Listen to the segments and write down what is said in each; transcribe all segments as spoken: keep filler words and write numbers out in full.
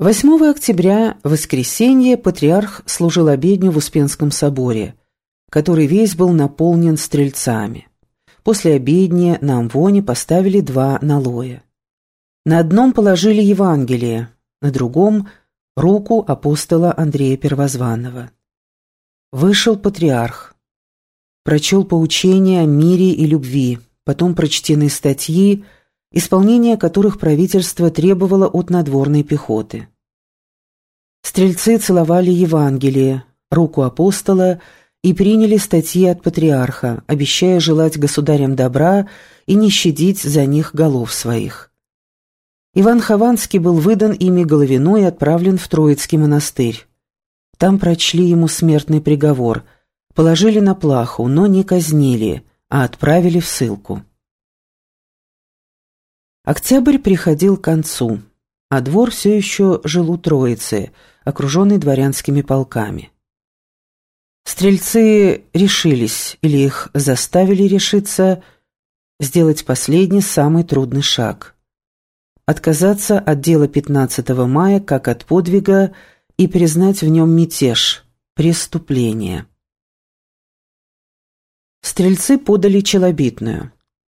восьмого октября, воскресенье, патриарх служил обедню в Успенском соборе, который весь был наполнен стрельцами. После обедни на амвоне поставили два налоя. На одном положили Евангелие, на другом – руку апостола Андрея Первозванного. Вышел патриарх, прочел поучения о мире и любви, потом прочтены статьи, исполнение которых правительство требовало от надворной пехоты. Стрельцы целовали Евангелие, руку апостола и приняли статьи от патриарха, обещая желать государям добра и не щадить за них голов своих. Иван Хованский был выдан ими Головину и отправлен в Троицкий монастырь. Там прочли ему смертный приговор, положили на плаху, но не казнили, а отправили в ссылку. Октябрь приходил к концу, а двор все еще жил у Троицы, окруженный дворянскими полками. Стрельцы решились, или их заставили решиться, сделать последний, самый трудный шаг. Отказаться от дела пятнадцатого мая как от подвига и признать в нем мятеж, преступление. Стрельцы подали челобитную.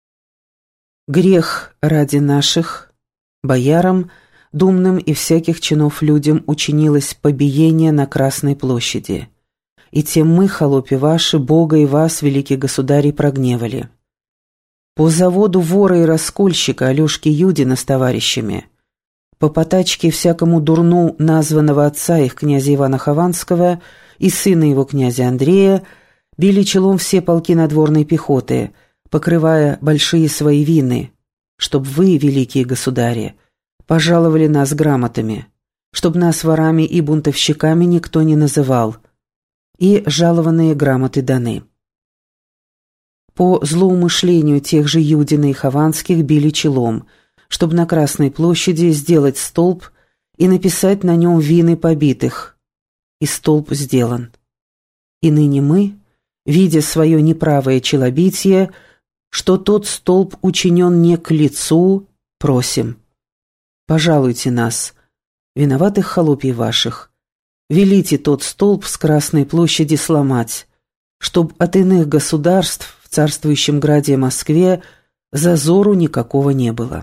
Грех ради наших, боярам, думным и всяких чинов людям учинилось побиение на Красной площади. И тем мы, холопи ваши, Бога и вас, великий государь, прогневали. По заводу вора и раскольщика Алешки Юдина с товарищами, по потачке всякому дурну названного отца их князя Ивана Хованского и сына его князя Андрея, били челом все полки надворной пехоты, покрывая большие свои вины, чтоб вы, великие государи, пожаловали нас грамотами, чтоб нас ворами и бунтовщиками никто не называл, и жалованные грамоты даны. По злоумышлению тех же Юдина и Хованских били челом, чтобы на Красной площади сделать столб и написать на нем вины побитых. И столб сделан. И ныне мы, видя свое неправое челобитие, что тот столб учинен не к лицу, просим. Пожалуйте нас, виноватых холопий ваших, велите тот столб с Красной площади сломать, чтоб от иных государств в царствующем граде Москве зазору никакого не было.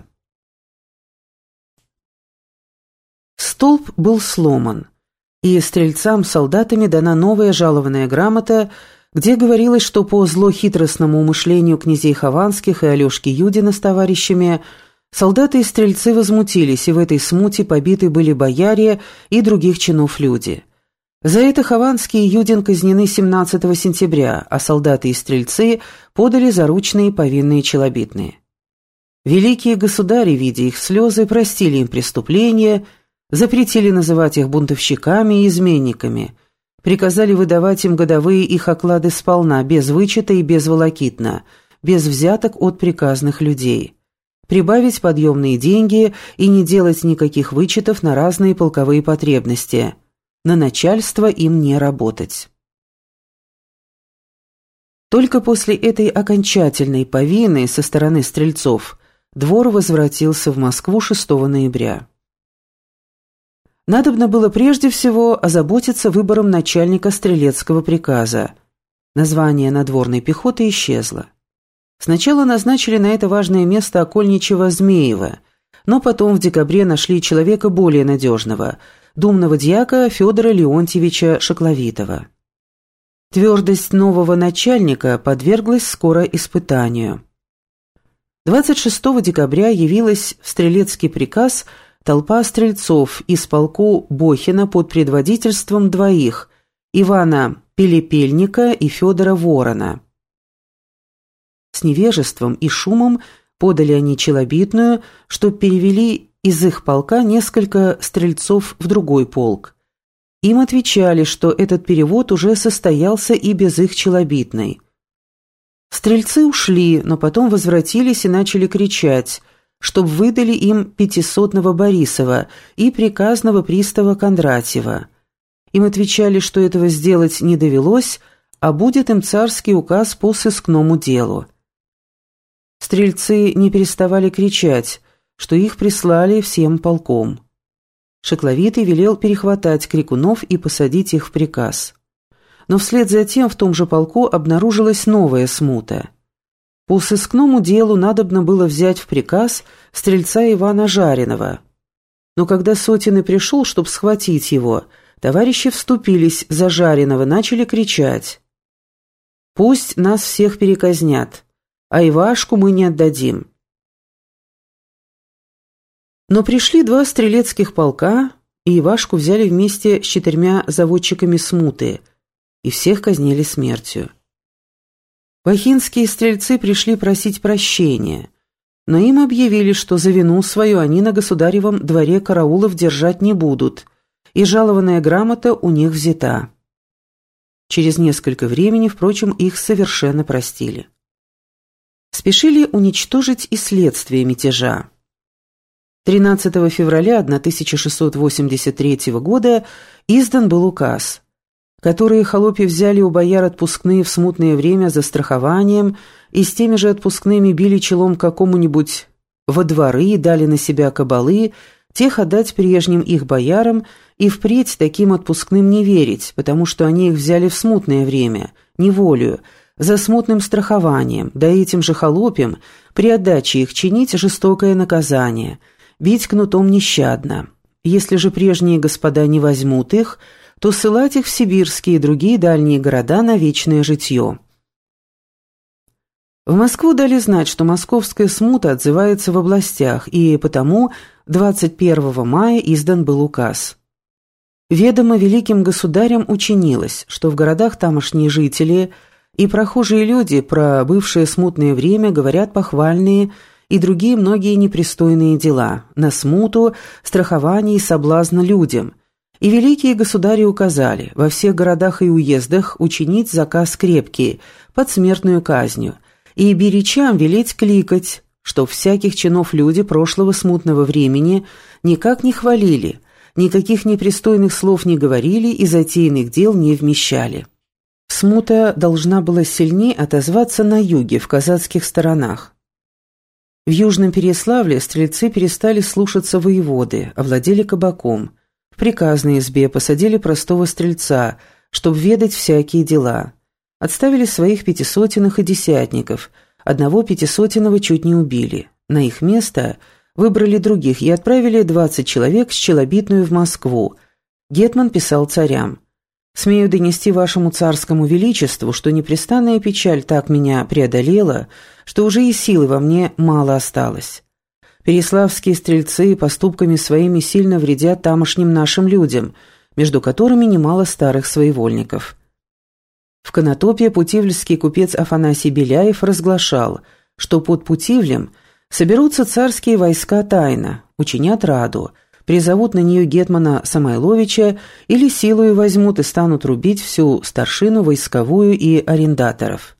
Столб был сломан, и стрельцам солдатами дана новая жалованная грамота, где говорилось, что по злохитростному умышлению князей Хованских и Алешки Юдина с товарищами солдаты и стрельцы возмутились, и в этой смуте побиты были бояре и других чинов люди. За это Хованский и Юдин казнены семнадцатого сентября, а солдаты и стрельцы подали заручные повинные челобитные. Великие государи, видя их слезы, простили им преступления, запретили называть их бунтовщиками и изменниками, приказали выдавать им годовые их оклады сполна, без вычета и безволокитно, без взяток от приказных людей, прибавить подъемные деньги и не делать никаких вычетов на разные полковые потребности, на начальство им не работать. Только после этой окончательной повинны со стороны стрельцов двор возвратился в Москву шестого ноября. Надобно было прежде всего озаботиться выбором начальника стрелецкого приказа. Название надворной пехоты исчезло. Сначала назначили на это важное место окольничего Змеева, но потом в декабре нашли человека более надежного, думного дьяка Федора Леонтьевича Шакловитова. Твердость нового начальника подверглась скоро испытанию. двадцать шестого декабря явилась в стрелецкий приказ толпа стрельцов из полку Бохина под предводительством двоих – Ивана Пелепельника и Федора Ворона. С невежеством и шумом подали они челобитную, что перевели из их полка несколько стрельцов в другой полк. Им отвечали, что этот перевод уже состоялся и без их челобитной. Стрельцы ушли, но потом возвратились и начали кричать, чтоб выдали им пятисотного Борисова и приказного пристава Кондратьева. Им отвечали, что этого сделать не довелось, а будет им царский указ по сыскному делу. Стрельцы не переставали кричать, что их прислали всем полком. Шекловитый велел перехватать крикунов и посадить их в приказ. Но вслед за тем в том же полку обнаружилась новая смута. По сыскному делу надобно было взять в приказ стрельца Ивана Жаринова. Но когда Сотин и пришел, чтобы схватить его, товарищи вступились за Жаринова, начали кричать: «Пусть нас всех переказнят, а Ивашку мы не отдадим». Но пришли два стрелецких полка, и Ивашку взяли вместе с четырьмя заводчиками смуты, и всех казнили смертью. Бахинские стрельцы пришли просить прощения, но им объявили, что за вину свою они на государевом дворе караулов держать не будут, и жалованная грамота у них взята. Через несколько времени, впрочем, их совершенно простили. Спешили уничтожить и следствие мятежа. тринадцатого февраля тысяча шестьсот восемьдесят третьего года издан был указ, который холопи взяли у бояр отпускные в смутное время за страхованием и с теми же отпускными били челом какому-нибудь во дворы, дали на себя кабалы, тех отдать прежним их боярам и впредь таким отпускным не верить, потому что они их взяли в смутное время, неволею, за смутным страхованием, да этим же холопям при отдаче их чинить жестокое наказание, бить кнутом нещадно. Если же прежние господа не возьмут их, то ссылать их в сибирские и другие дальние города на вечное житье. В Москву дали знать, что московская смута отзывается в областях, и потому двадцать первого мая издан был указ. Ведомо великим государям учинилось, что в городах тамошние жители и прохожие люди про бывшее смутное время говорят похвальные и другие многие непристойные дела, на смуту, страхование и соблазн людям. И великие государи указали во всех городах и уездах учинить заказ крепкий, под смертную казнью, и беречам велеть кликать, что всяких чинов люди прошлого смутного времени никак не хвалили, никаких непристойных слов не говорили и затеянных дел не вмещали. Смута должна была сильнее отозваться на юге, в казацких сторонах. В Южном Переяславле стрельцы перестали слушаться воеводы, овладели кабаком. В приказной избе посадили простого стрельца, чтобы ведать всякие дела. Отставили своих пятисотенных и десятников, одного пятисотенного чуть не убили. На их место выбрали других и отправили двадцать человек с челобитную в Москву. Гетман писал царям: «Смею донести вашему царскому величеству, что непрестанная печаль так меня преодолела, что уже и силы во мне мало осталось. Переяславские стрельцы поступками своими сильно вредят тамошним нашим людям, между которыми немало старых своевольников». В Конотопе путивльский купец Афанасий Беляев разглашал, что под Путивлем соберутся царские войска тайно, учинят раду, призовут на нее гетмана Самойловича или силою возьмут и станут рубить всю старшину войсковую и арендаторов.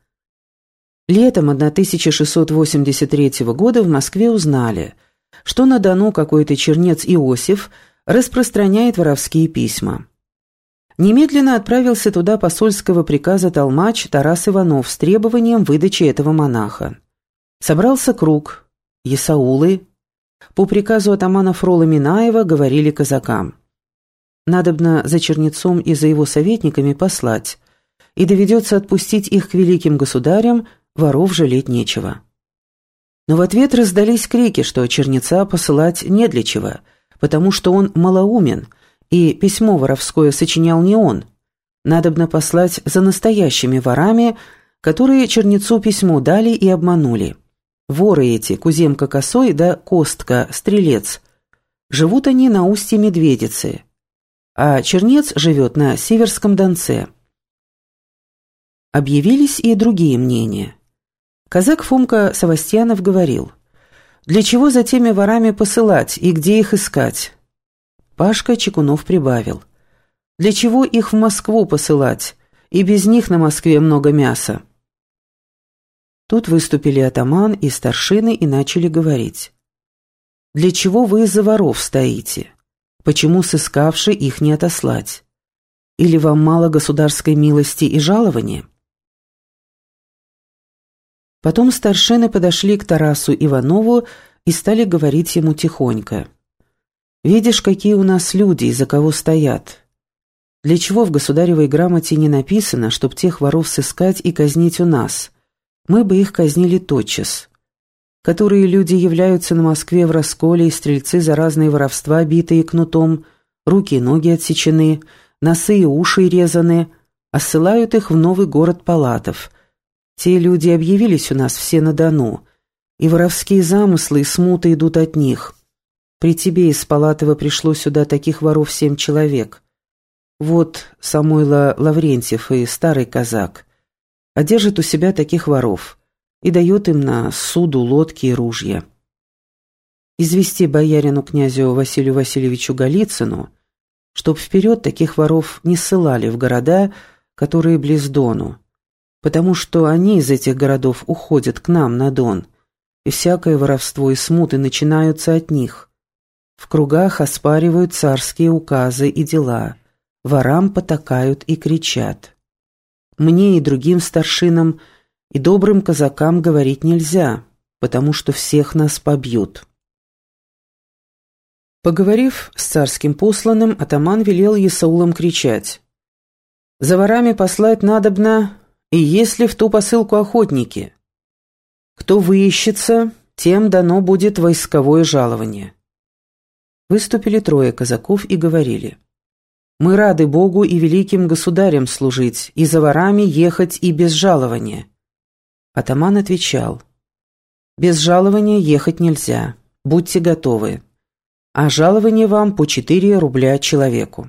Летом тысяча шестьсот восемьдесят третьего года в Москве узнали, что на Дону какой-то чернец Иосиф распространяет воровские письма. Немедленно отправился туда посольского приказа толмач Тарас Иванов с требованием выдачи этого монаха. Собрался круг, есаулы. По приказу атамана Фрола Минаева говорили казакам: надобно за чернецом и за его советниками послать, и доведется отпустить их к великим государям, воров жалеть нечего. Но в ответ раздались крики, что чернеца посылать не для чего, потому что он малоумен, и письмо воровское сочинял не он. Надобно послать за настоящими ворами, которые чернецу письмо дали и обманули. Воры эти, Куземка Косой да Костка Стрелец. Живут они на устье Медведицы, а чернец живет на Северском Донце. Объявились и другие мнения. Казак Фомка Савастьянов говорил: «Для чего за теми ворами посылать и где их искать?» Пашка Чекунов прибавил: «Для чего их в Москву посылать? И без них на Москве много мяса». Тут выступили атаман и старшины и начали говорить: «Для чего вы за воров стоите? Почему сыскавши их не отослать? Или вам мало государской милости и жалования?» Потом старшины подошли к Тарасу Иванову и стали говорить ему тихонько: Видишь, какие у нас люди и за кого стоят. Для чего в государевой грамоте не написано, чтоб тех воров сыскать и казнить у нас? Мы бы их казнили тотчас. Которые люди являются на Москве в расколе, и стрельцы за разные воровства, битые кнутом, руки и ноги отсечены, носы и уши резаны, а ссылают их в новый город Палатов. Те люди объявились у нас все на Дону, и воровские замыслы и смуты идут от них. При тебе из Палатова пришло сюда таких воров семь человек. Вот Самойло Лаврентьев и старый казак. А держит у себя таких воров и дает им на суду лодки и ружья. Извести боярину князю Василию Васильевичу Голицыну, чтоб вперед таких воров не ссылали в города, которые близ Дону, потому что они из этих городов уходят к нам на Дон, и всякое воровство и смуты начинаются от них. В кругах оспаривают царские указы и дела, ворам потакают и кричат. Мне и другим старшинам и добрым казакам говорить нельзя, потому что всех нас побьют. Поговорив с царским посланным, атаман велел есаулам кричать: «За ворами послать надобно, и если в ту посылку охотники. Кто выищется, тем дано будет войсковое жалование». Выступили трое казаков и говорили: «Мы рады Богу и великим государям служить, и за ворами ехать и без жалования». Атаман отвечал: «Без жалования ехать нельзя, будьте готовы, а жалование вам по четыре рубля человеку».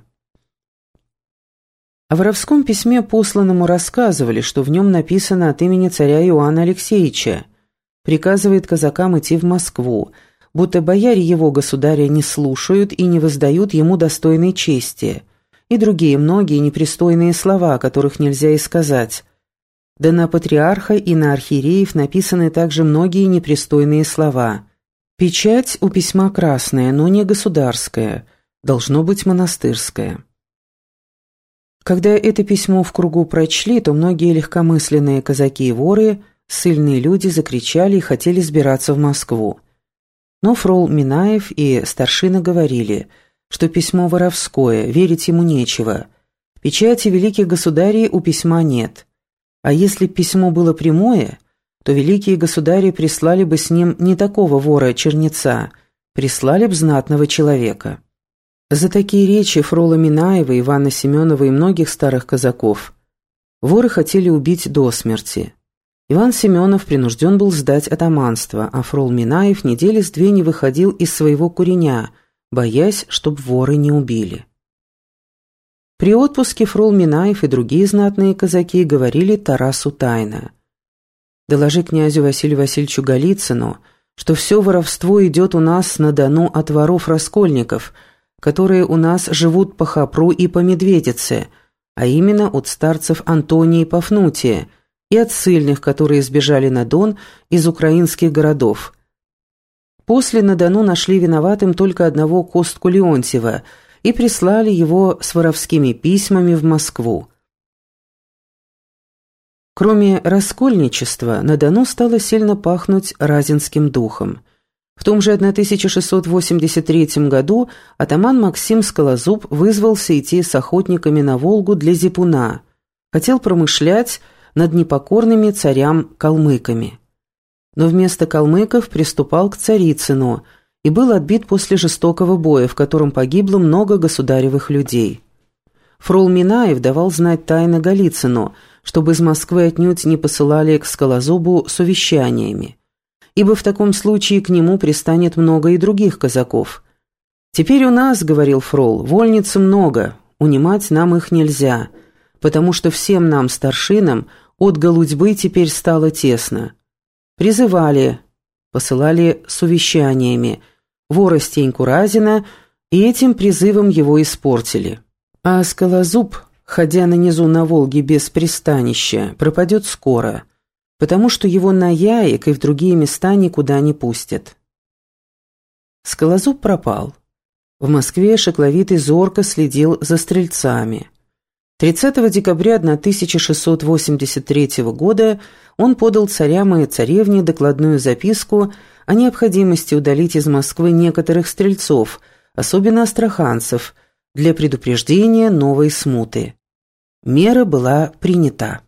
О воровском письме посланному рассказывали, что в нем написано от имени царя Иоанна Алексеевича, приказывает казакам идти в Москву, будто бояре его государя не слушают и не воздают ему достойной чести, и другие многие непристойные слова, которых нельзя и сказать. Да на патриарха и на архиереев написаны также многие непристойные слова. Печать у письма красная, но не государская, должно быть монастырская. Когда это письмо в кругу прочли, то многие легкомысленные казаки и воры, ссыльные люди, закричали и хотели сбираться в Москву. Но фрол Минаев и старшина говорили, что письмо воровское, верить ему нечего. Печати великих государей у письма нет. А если б письмо было прямое, то великие государи прислали бы с ним не такого вора-чернеца, прислали б знатного человека. За такие речи фрола Минаева, Ивана Семенова и многих старых казаков воры хотели убить до смерти. Иван Семенов принужден был сдать атаманство, а фрол Минаев недели с две не выходил из своего куреня, боясь, чтоб воры не убили. При отпуске фрол Минаев и другие знатные казаки говорили Тарасу тайно: «Доложи князю Василию Васильевичу Голицыну, что все воровство идет у нас на Дону от воров-раскольников, которые у нас живут по Хопру и по Медведице, а именно от старцев Антония и Пафнутия, и от ссыльных, которые сбежали на Дон из украинских городов. После на Дону нашли виноватым только одного Костку Леонтьева и прислали его с воровскими письмами в Москву». Кроме раскольничества, на Дону стало сильно пахнуть разинским духом. В том же тысяча шестьсот восемьдесят третьем году атаман Максим Скалозуб вызвался идти с охотниками на Волгу для зипуна, хотел промышлять над непокорными царям-калмыками. Но вместо калмыков приступал к Царицыну и был отбит после жестокого боя, в котором погибло много государевых людей. Фрол Минаев давал знать тайно Голицыну, чтобы из Москвы отнюдь не посылали к Скалозубу с увещаниями, ибо в таком случае к нему пристанет много и других казаков. «Теперь у нас, — говорил фрол, — вольниц много, унимать нам их нельзя, потому что всем нам, старшинам, от голудьбы теперь стало тесно». Призывали, посылали с увещаниями вора Стеньку Разина, и этим призывом его испортили. А Скалозуб, ходя на низу на Волге без пристанища, пропадет скоро, потому что его на Яек и в другие места никуда не пустят. Скалозуб пропал. В Москве шекловитый зорко следил за стрельцами. тридцатого декабря тысяча шестьсот восемьдесят третьего года он подал царям и царевне докладную записку о необходимости удалить из Москвы некоторых стрельцов, особенно астраханцев, для предупреждения новой смуты. Мера была принята.